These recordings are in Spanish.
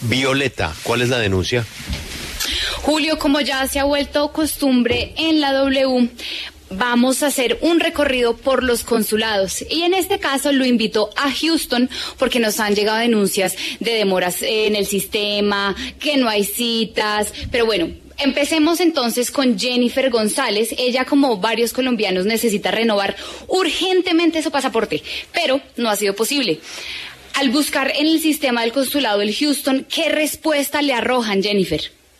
Violeta, ¿cuál es la denuncia? Julio, como ya se ha vuelto costumbre en la W, vamos a hacer un recorrido por los consulados y en este caso lo invito a Houston porque nos han llegado denuncias de demoras en el sistema, que no hay citas, pero bueno, empecemos entonces con Jennifer González. Ella, como varios colombianos, necesita renovar urgentemente su pasaporte, pero no ha sido posible. Al buscar en el sistema del consulado del Houston, ¿qué respuesta le arrojan, Jennifer?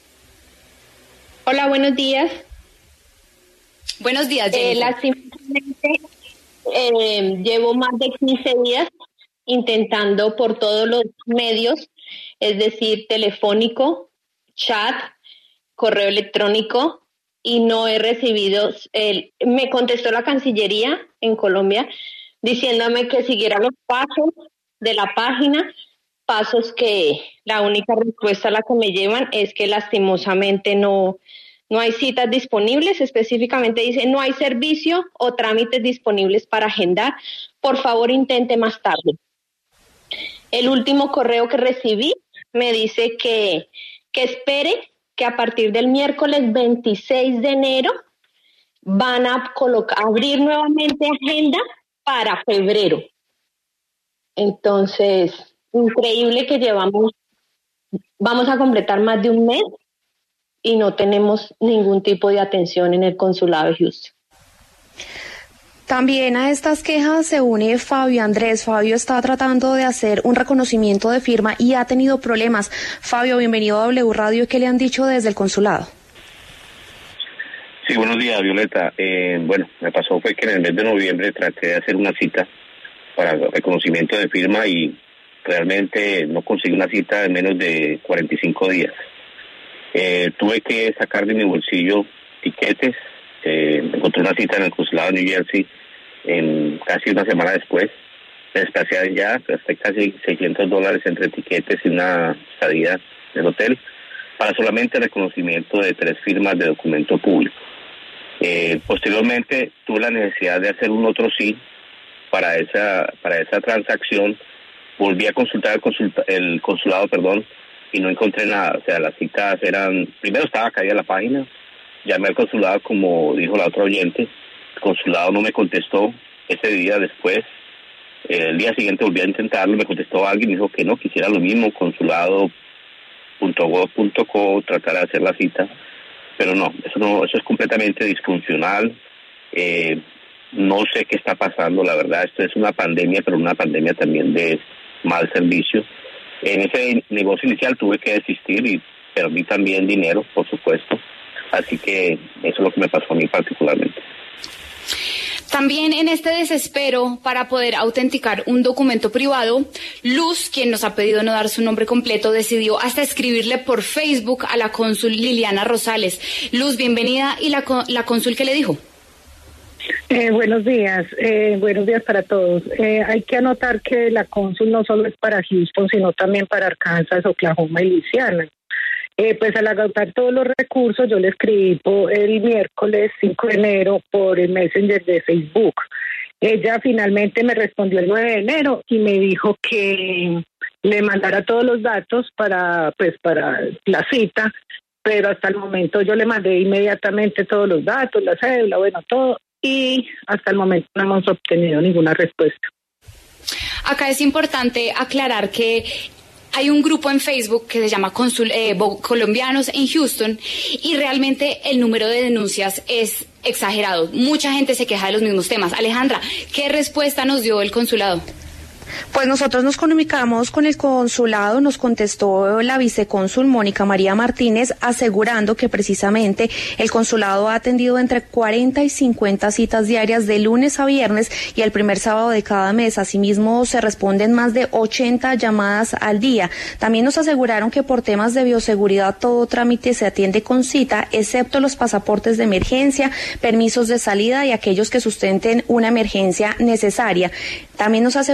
Hola, buenos días. Buenos días, Jennifer. Lastimosamente, llevo más de 15 días intentando por todos los medios, es decir, telefónico, chat, correo electrónico, y no he recibido. Me contestó la Cancillería en Colombia diciéndome que siguiera los pasos de la página, pasos que la única respuesta a la que me llevan es que lastimosamente no hay citas disponibles. Específicamente dice: no hay servicio o trámites disponibles para agendar. Por favor, intente más tarde. El último correo que recibí me dice que espere, que a partir del miércoles 26 de enero van a abrir nuevamente agenda para febrero. Entonces, increíble que vamos a completar más de un mes y no tenemos ningún tipo de atención en el consulado de Houston. También a estas quejas se une Fabio Andrés. Fabio está tratando de hacer un reconocimiento de firma y ha tenido problemas. Fabio, bienvenido a W Radio. ¿Qué le han dicho desde el consulado? Sí, buenos días, Violeta. Bueno, me pasó fue que en el mes de noviembre traté de hacer una cita para reconocimiento de firma y realmente no conseguí una cita en menos de 45 días. Tuve que sacar de mi bolsillo tiquetes. Encontré una cita en el consulado de New Jersey casi una semana después. Me desplacé allá, gasté casi $600 entre tiquetes y una estadía en el hotel para solamente el reconocimiento de 3 firmas de documento público. Posteriormente tuve la necesidad de hacer un otro sí para esa transacción. Volví a consultar el consulado, y no encontré nada. O sea, las citas primero estaba caída la página, llamé al consulado como dijo la otra oyente, el consulado no me contestó ese día. Después, el día siguiente volví a intentarlo, me contestó alguien, me dijo que no, que hiciera lo mismo, consulado.gov.co, tratar de hacer la cita, pero no, eso es completamente disfuncional. No sé qué está pasando, la verdad. Esto es una pandemia, pero una pandemia también de mal servicio. En ese negocio inicial tuve que desistir y perdí también dinero, por supuesto. Así que eso es lo que me pasó a mí particularmente. También en este desespero para poder autenticar un documento privado, Luz, quien nos ha pedido no dar su nombre completo, decidió hasta escribirle por Facebook a la cónsul Liliana Rosales. Luz, bienvenida. ¿Y la cónsul qué le dijo? Buenos días para todos. Hay que anotar que la cónsul no solo es para Houston, sino también para Arkansas, Oklahoma y Luisiana. Pues al agotar todos los recursos, yo le escribí el miércoles 5 de enero por el Messenger de Facebook. Ella finalmente me respondió el 9 de enero y me dijo que le mandara todos los datos para la cita, pero hasta el momento yo le mandé inmediatamente todos los datos, la cédula, todo, y hasta el momento no hemos obtenido ninguna respuesta. Acá es importante aclarar que hay un grupo en Facebook que se llama Colombianos en Houston y realmente el número de denuncias es exagerado. Mucha gente se queja de los mismos temas. Alejandra, ¿qué respuesta nos dio el consulado? Pues nosotros nos comunicamos con el consulado, nos contestó la vicecónsul Mónica María Martínez asegurando que precisamente el consulado ha atendido entre 40 y 50 citas diarias de lunes a viernes y el primer sábado de cada mes. Asimismo, se responden más de 80 llamadas al día. También nos aseguraron que por temas de bioseguridad todo trámite se atiende con cita, excepto los pasaportes de emergencia, permisos de salida y aquellos que sustenten una emergencia necesaria. También nos aseguran que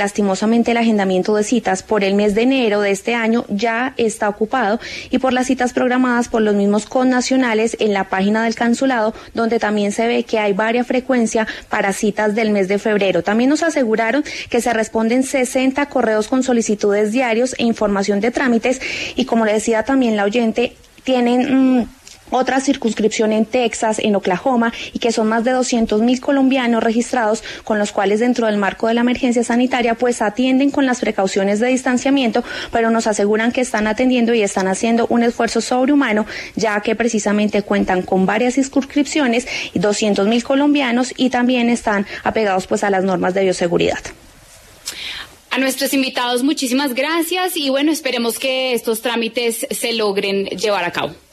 lastimosamente el agendamiento de citas por el mes de enero de este año ya está ocupado y por las citas programadas por los mismos connacionales en la página del consulado, donde también se ve que hay varia frecuencia para citas del mes de febrero. También nos aseguraron que se responden 60 correos con solicitudes diarios e información de trámites y, como le decía también la oyente, tienen otra circunscripción en Texas, en Oklahoma, y que son más de 200.000 colombianos registrados, con los cuales dentro del marco de la emergencia sanitaria pues atienden con las precauciones de distanciamiento, pero nos aseguran que están atendiendo y están haciendo un esfuerzo sobrehumano, ya que precisamente cuentan con varias circunscripciones y 200.000 colombianos y también están apegados pues a las normas de bioseguridad. A nuestros invitados, muchísimas gracias y bueno, esperemos que estos trámites se logren llevar a cabo.